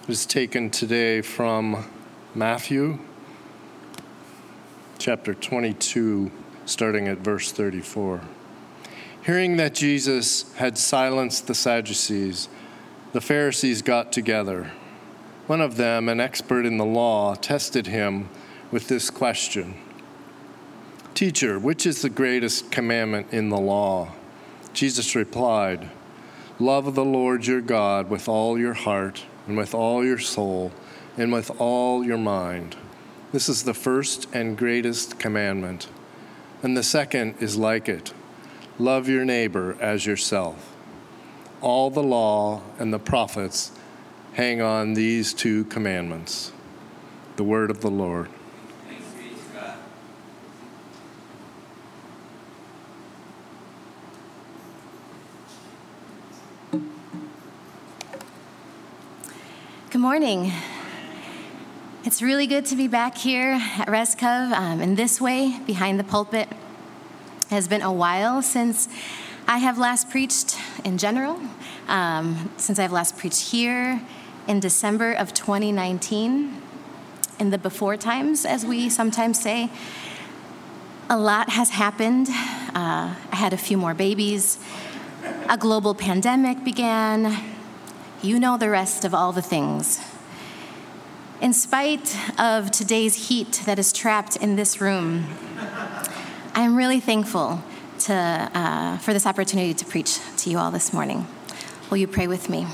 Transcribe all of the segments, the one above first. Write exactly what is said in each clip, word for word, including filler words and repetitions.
is taken today from Matthew chapter twenty-two, starting at verse thirty-four. Hearing that Jesus had silenced the Sadducees, the Pharisees got together. One of them, an expert in the law, tested him with this question: "Teacher, which is the greatest commandment in the law?" Jesus replied, "Love the Lord your God with all your heart and with all your soul and with all your mind. This is the first and greatest commandment. And the second is like it: love your neighbor as yourself. All the law and the prophets hang on these two commandments." The word of the Lord. Thanks be to God. Good morning. It's really good to be back here at ResCov um, in this way, behind the pulpit. It has been a while since I have last preached in general, um, since I've last preached here in December of twenty nineteen, in the before times, as we sometimes say. A lot has happened. Uh, I had a few more babies. A global pandemic began. You know the rest of all the things. In spite of today's heat that is trapped in this room, I am really thankful to, uh, for this opportunity to preach to you all this morning. Will you pray with me?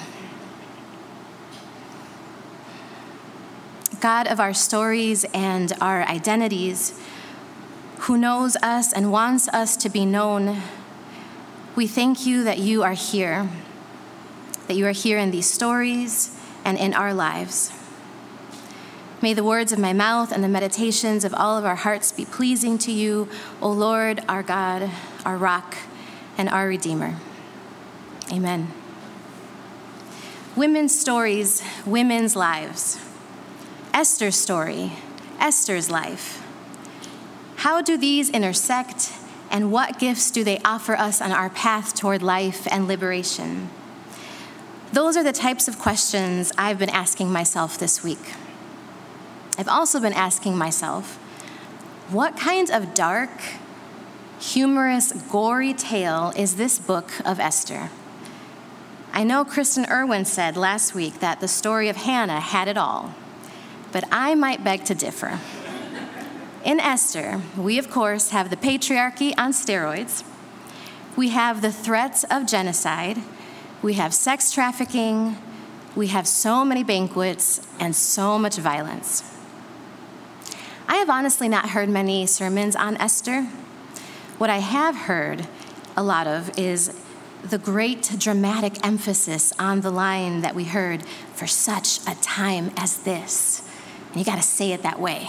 God of our stories and our identities, who knows us and wants us to be known, we thank you that you are here, that you are here in these stories and in our lives. May the words of my mouth and the meditations of all of our hearts be pleasing to you, O Lord, our God, our rock, and our Redeemer. Amen. Women's stories, women's lives. Esther's story, Esther's life. How do these intersect, and what gifts do they offer us on our path toward life and liberation? Those are the types of questions I've been asking myself this week. I've also been asking myself, what kind of dark, humorous, gory tale is this book of Esther? I know Kristen Irwin said last week that the story of Hannah had it all, but I might beg to differ. In Esther, we of course have the patriarchy on steroids. We have the threats of genocide. We have sex trafficking. We have so many banquets and so much violence. I have honestly not heard many sermons on Esther. What I have heard a lot of is the great dramatic emphasis on the line that we heard, "for such a time as this." And you gotta say it that way.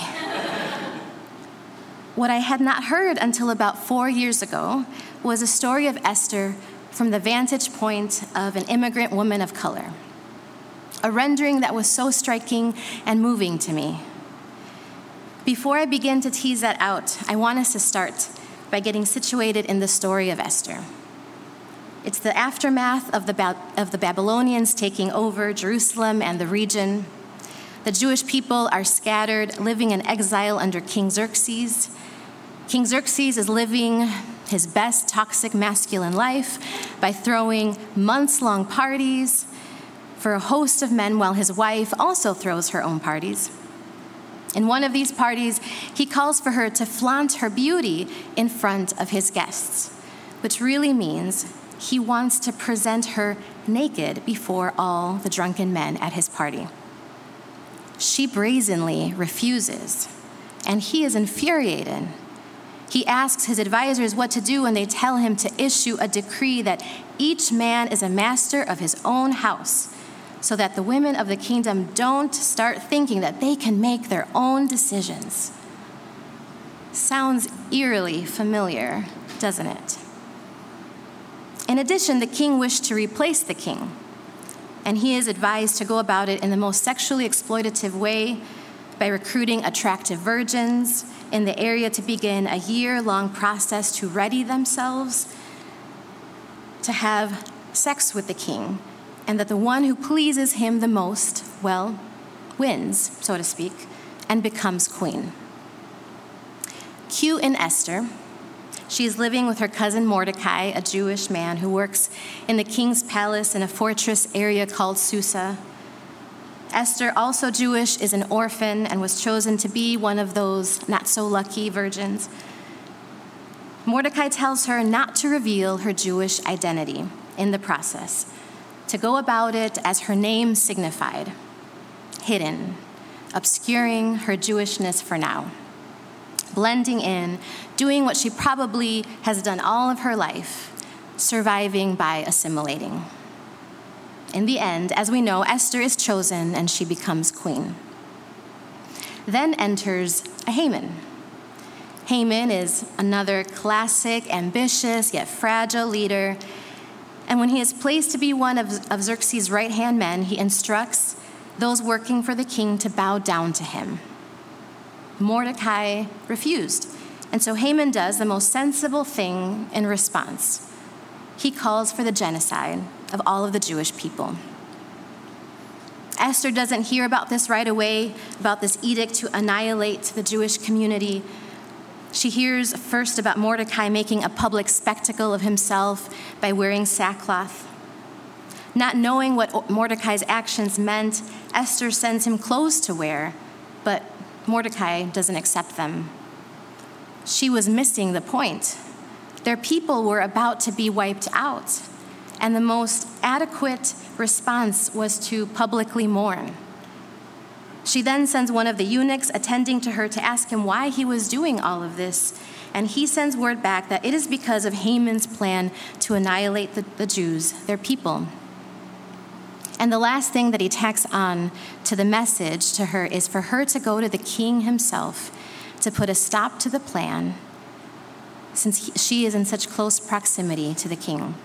What I had not heard until about four years ago was a story of Esther from the vantage point of an immigrant woman of color, a rendering that was so striking and moving to me. Before I begin to tease that out, I want us to start by getting situated in the story of Esther. It's the aftermath of the, ba- of the Babylonians taking over Jerusalem and the region. The Jewish people are scattered, living in exile under King Xerxes. King Xerxes is living his best toxic masculine life by throwing months-long parties for a host of men while his wife also throws her own parties. In one of these parties, he calls for her to flaunt her beauty in front of his guests, which really means he wants to present her naked before all the drunken men at his party. She brazenly refuses, and he is infuriated. He asks his advisors what to do, and they tell him to issue a decree that each man is a master of his own house, so that the women of the kingdom don't start thinking that they can make their own decisions. Sounds eerily familiar, doesn't it? In addition, the king wished to replace the king, and he is advised to go about it in the most sexually exploitative way by recruiting attractive virgins in the area to begin a year-long process to ready themselves to have sex with the king and that the one who pleases him the most, well, wins, so to speak, and becomes queen. Cue in Esther. She is living with her cousin Mordecai, a Jewish man who works in the king's palace in a fortress area called Susa. Esther, also Jewish, is an orphan and was chosen to be one of those not-so-lucky virgins. Mordecai tells her not to reveal her Jewish identity in the process, to go about it as her name signified, hidden, obscuring her Jewishness for now, blending in, doing what she probably has done all of her life, surviving by assimilating. In the end, as we know, Esther is chosen and she becomes queen. Then enters a Haman. Haman is another classic, ambitious, yet fragile leader. And when he is placed to be one of, of Xerxes' right-hand men, he instructs those working for the king to bow down to him. Mordecai refused, and so Haman does the most sensible thing in response. He calls for the genocide of all of the Jewish people. Esther doesn't hear about this right away, about this edict to annihilate the Jewish community. She hears first about Mordecai making a public spectacle of himself by wearing sackcloth. Not knowing what Mordecai's actions meant, Esther sends him clothes to wear, but Mordecai doesn't accept them. She was missing the point. Their people were about to be wiped out, and the most adequate response was to publicly mourn. She then sends one of the eunuchs attending to her to ask him why he was doing all of this, and he sends word back that it is because of Haman's plan to annihilate the, the Jews, their people. And the last thing that he tacks on to the message to her is for her to go to the king himself to put a stop to the plan, since he, she is in such close proximity to the king.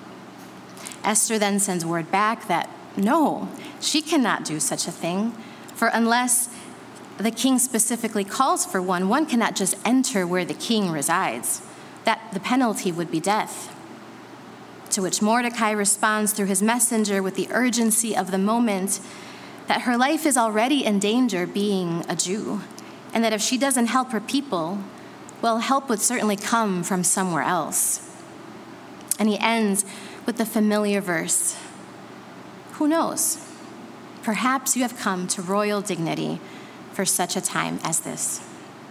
Esther then sends word back that no, she cannot do such a thing, for unless the king specifically calls for one, one cannot just enter where the king resides. That the penalty would be death. To which Mordecai responds through his messenger with the urgency of the moment that her life is already in danger being a Jew, and that if she doesn't help her people, well, help would certainly come from somewhere else. And he ends with the familiar verse, "Who knows? Perhaps you have come to royal dignity for such a time as this."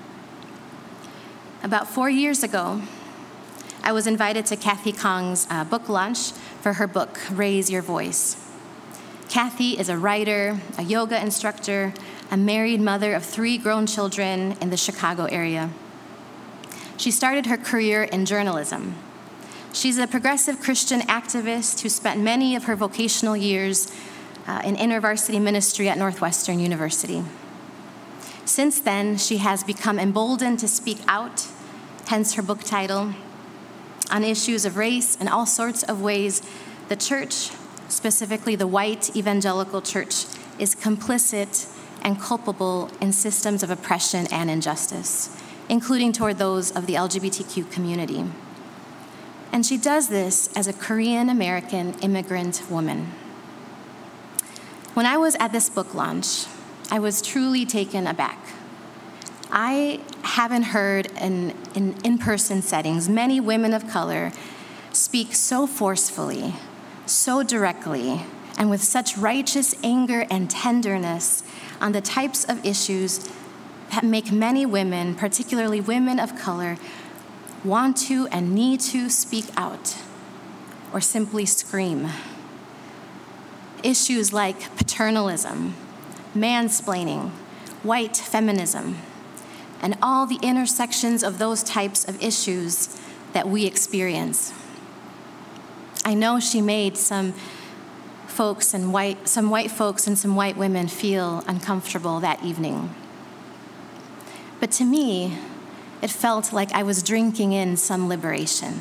About four years ago, I was invited to Kathy Kong's uh, book launch for her book, Raise Your Voice. Kathy is a writer, a yoga instructor, a married mother of three grown children in the Chicago area. She started her career in journalism. She's a progressive Christian activist who spent many of her vocational years uh, in intervarsity ministry at Northwestern University. Since then, she has become emboldened to speak out, hence her book title, on issues of race and all sorts of ways the church, specifically the white evangelical church, is complicit and culpable in systems of oppression and injustice, including toward those of the L G B T Q community. And she does this as a Korean American immigrant woman. When I was at this book launch, I was truly taken aback. I haven't heard in, in in-person settings many women of color speak so forcefully, so directly, and with such righteous anger and tenderness on the types of issues that make many women, particularly women of color, want to and need to speak out or simply scream. Issues like paternalism, mansplaining, white feminism, and all the intersections of those types of issues that we experience. I know she made some folks and white, some white folks and some white women feel uncomfortable that evening. But to me, it felt like I was drinking in some liberation.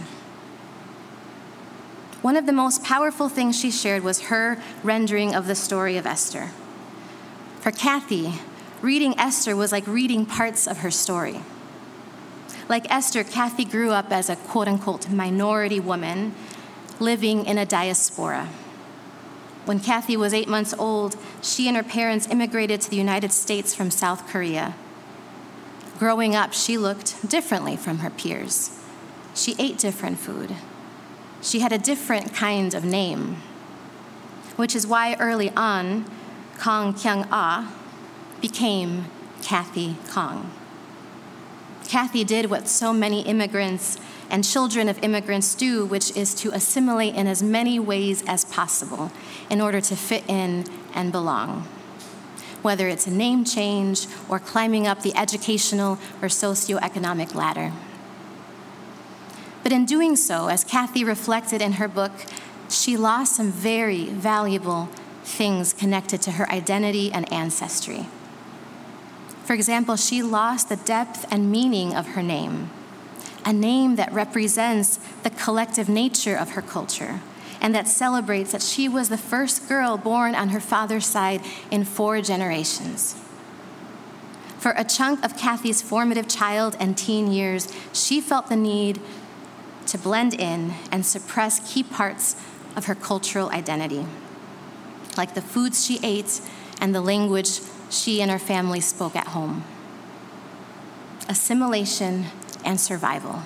One of the most powerful things she shared was her rendering of the story of Esther. For Kathy, reading Esther was like reading parts of her story. Like Esther, Kathy grew up as a quote-unquote minority woman living in a diaspora. When Kathy was eight months old, she and her parents immigrated to the United States from South Korea. Growing up, she looked differently from her peers. She ate different food. She had a different kind of name, which is why early on, Kong Kyung-ah became Kathy Kong. Kathy did what so many immigrants and children of immigrants do, which is to assimilate in as many ways as possible in order to fit in and belong, whether it's a name change or climbing up the educational or socioeconomic ladder. But in doing so, as Kathy reflected in her book, she lost some very valuable things connected to her identity and ancestry. For example, she lost the depth and meaning of her name, a name that represents the collective nature of her culture and that celebrates that she was the first girl born on her father's side in four generations. For a chunk of Kathy's formative child and teen years, she felt the need to blend in and suppress key parts of her cultural identity, like the foods she ate and the language she and her family spoke at home. Assimilation and survival.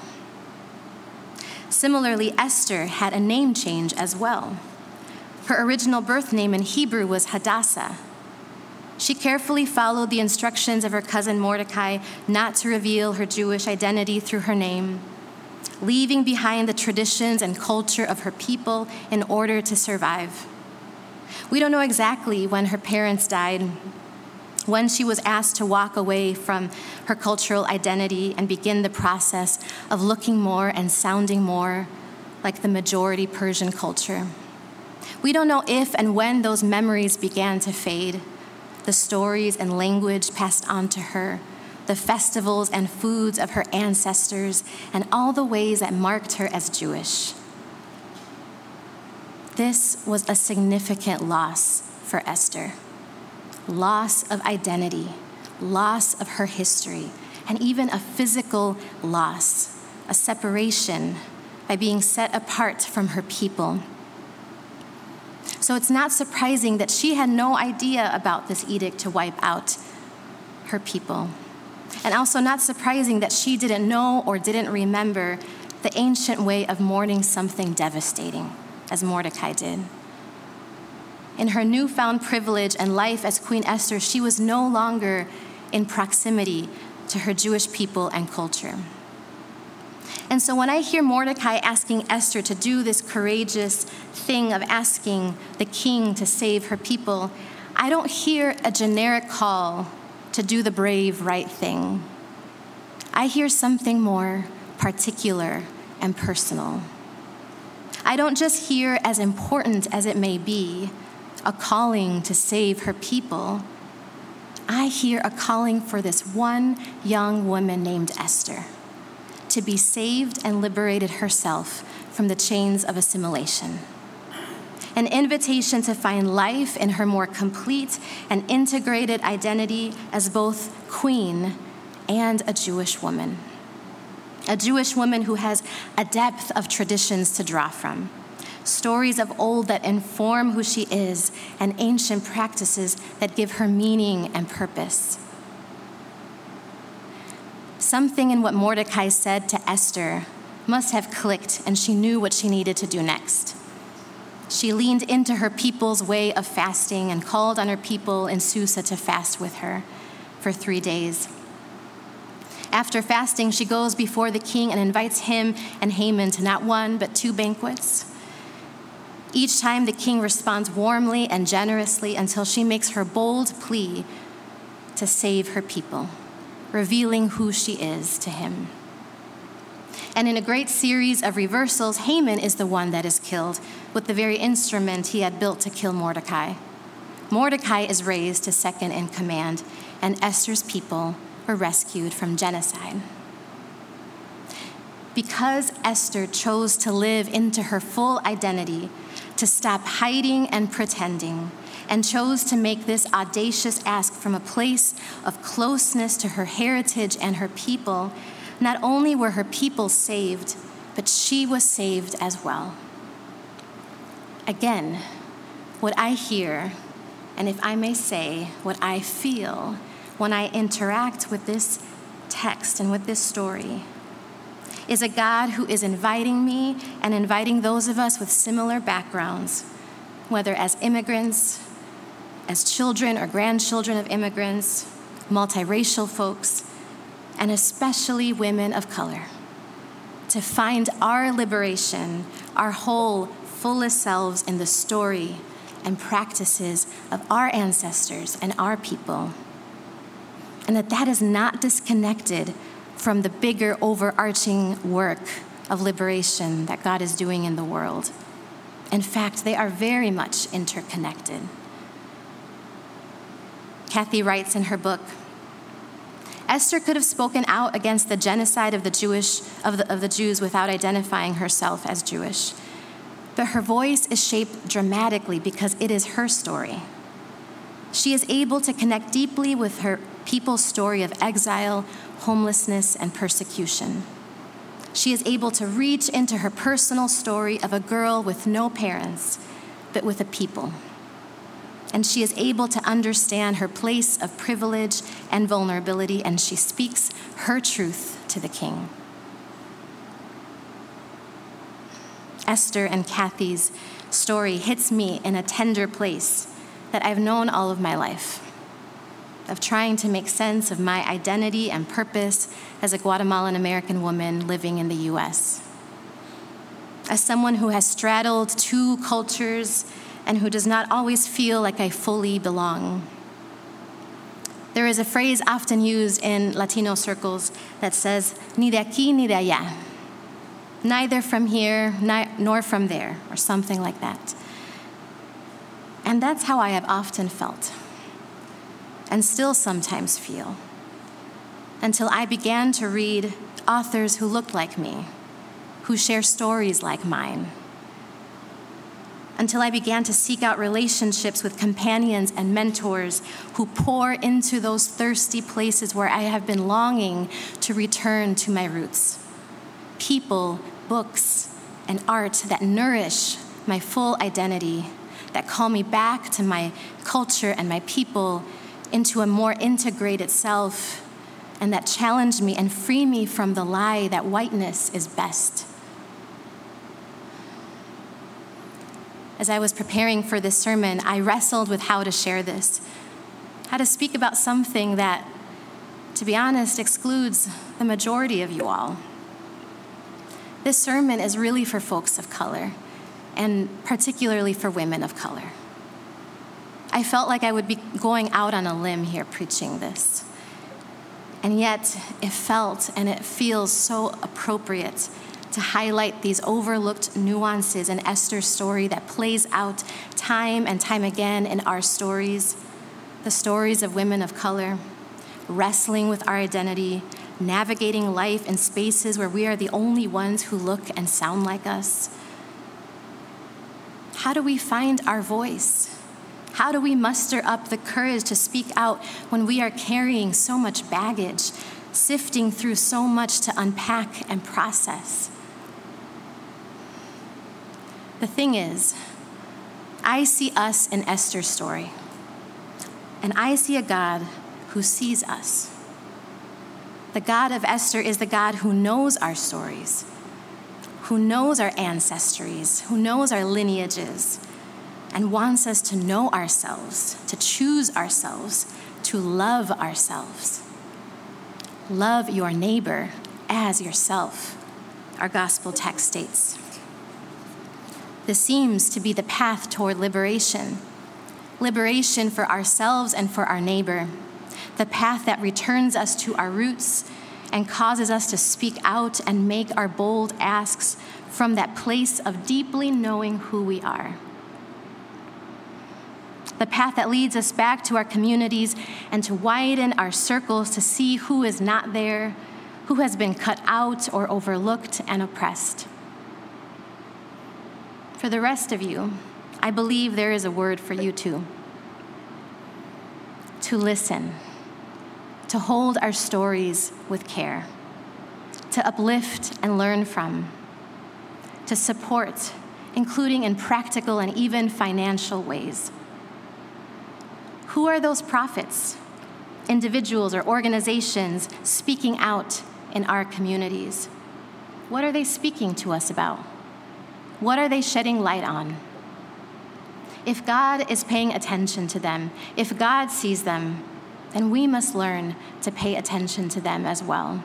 Similarly, Esther had a name change as well. Her original birth name in Hebrew was Hadassah. She carefully followed the instructions of her cousin Mordecai not to reveal her Jewish identity through her name, leaving behind the traditions and culture of her people in order to survive. We don't know exactly when her parents died, when she was asked to walk away from her cultural identity and begin the process of looking more and sounding more like the majority Persian culture. We don't know if and when those memories began to fade, the stories and language passed on to her, the festivals and foods of her ancestors, and all the ways that marked her as Jewish. This was a significant loss for Esther. Loss of identity, loss of her history, and even a physical loss, a separation by being set apart from her people. So it's not surprising that she had no idea about this edict to wipe out her people. And also not surprising that she didn't know or didn't remember the ancient way of mourning something devastating, as Mordecai did. In her newfound privilege and life as Queen Esther, she was no longer in proximity to her Jewish people and culture. And so when I hear Mordecai asking Esther to do this courageous thing of asking the king to save her people, I don't hear a generic call to do the brave, right thing. I hear something more particular and personal. I don't just hear, as important as it may be, a calling to save her people. I hear a calling for this one young woman named Esther to be saved and liberated herself from the chains of assimilation. An invitation to find life in her more complete and integrated identity as both queen and a Jewish woman. A Jewish woman who has a depth of traditions to draw from, stories of old that inform who she is, and ancient practices that give her meaning and purpose. Something in what Mordecai said to Esther must have clicked, and she knew what she needed to do next. She leaned into her people's way of fasting and called on her people in Susa to fast with her for three days. After fasting, she goes before the king and invites him and Haman to not one, but two banquets. Each time the king responds warmly and generously until she makes her bold plea to save her people, revealing who she is to him. And in a great series of reversals, Haman is the one that is killed with the very instrument he had built to kill Mordecai. Mordecai is raised to second in command, and Esther's people were rescued from genocide. Because Esther chose to live into her full identity, to stop hiding and pretending, and chose to make this audacious ask from a place of closeness to her heritage and her people, not only were her people saved, but she was saved as well. Again, what I hear, and if I may say, what I feel when I interact with this text and with this story is a God who is inviting me and inviting those of us with similar backgrounds, whether as immigrants, as children or grandchildren of immigrants, multiracial folks, and especially women of color, to find our liberation, our whole, fullest selves in the story and practices of our ancestors and our people. And that that is not disconnected from the bigger overarching work of liberation that God is doing in the world. In fact, they are very much interconnected. Kathy writes in her book, Esther could have spoken out against the genocide of the Jewish of the, of the Jews without identifying herself as Jewish. But her voice is shaped dramatically because it is her story. She is able to connect deeply with her people's story of exile, homelessness, and persecution. She is able to reach into her personal story of a girl with no parents, but with a people. And she is able to understand her place of privilege and vulnerability, and she speaks her truth to the king. Esther and Kathy's story hits me in a tender place that I've known all of my life, of trying to make sense of my identity and purpose as a Guatemalan American woman living in the U S. As someone who has straddled two cultures and who does not always feel like I fully belong. There is a phrase often used in Latino circles that says, ni de aquí ni de allá. Neither from here nor from there, or something like that. And that's how I have often felt, and still sometimes feel, until I began to read authors who looked like me, who share stories like mine, until I began to seek out relationships with companions and mentors who pour into those thirsty places where I have been longing to return to my roots. People, books, and art that nourish my full identity, that call me back to my culture and my people into a more integrated self, and that challenge me and free me from the lie that whiteness is best. As I was preparing for this sermon, I wrestled with how to share this, how to speak about something that, to be honest, excludes the majority of you all. This sermon is really for folks of color, and particularly for women of color. I felt like I would be going out on a limb here preaching this. And yet, it felt and it feels so appropriate to highlight these overlooked nuances in Esther's story that plays out time and time again in our stories, the stories of women of color, wrestling with our identity, navigating life in spaces where we are the only ones who look and sound like us. How do we find our voice? How do we muster up the courage to speak out when we are carrying so much baggage, sifting through so much to unpack and process? The thing is, I see us in Esther's story, and I see a God who sees us. The God of Esther is the God who knows our stories, who knows our ancestries, who knows our lineages, and wants us to know ourselves, to choose ourselves, to love ourselves. Love your neighbor as yourself, our gospel text states. This seems to be the path toward liberation, liberation for ourselves and for our neighbor, the path that returns us to our roots and causes us to speak out and make our bold asks from that place of deeply knowing who we are. The path that leads us back to our communities and to widen our circles to see who is not there, who has been cut out or overlooked and oppressed. For the rest of you, I believe there is a word for you too. To listen, to hold our stories with care, to uplift and learn from, to support including in practical and even financial ways. Who are those prophets, individuals or organizations speaking out in our communities? What are they speaking to us about? What are they shedding light on? If God is paying attention to them, if God sees them, then we must learn to pay attention to them as well.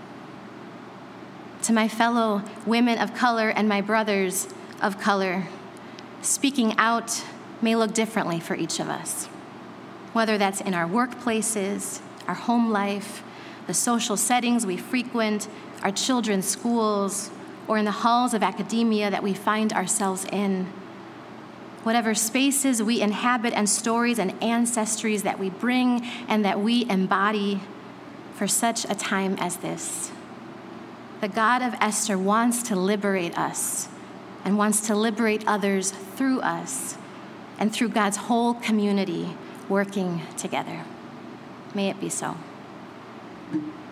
To my fellow women of color and my brothers of color, speaking out may look differently for each of us, whether that's in our workplaces, our home life, the social settings we frequent, our children's schools, or in the halls of academia that we find ourselves in. Whatever spaces we inhabit and stories and ancestries that we bring and that we embody for such a time as this. The God of Esther wants to liberate us and wants to liberate others through us and through God's whole community working together. May it be so.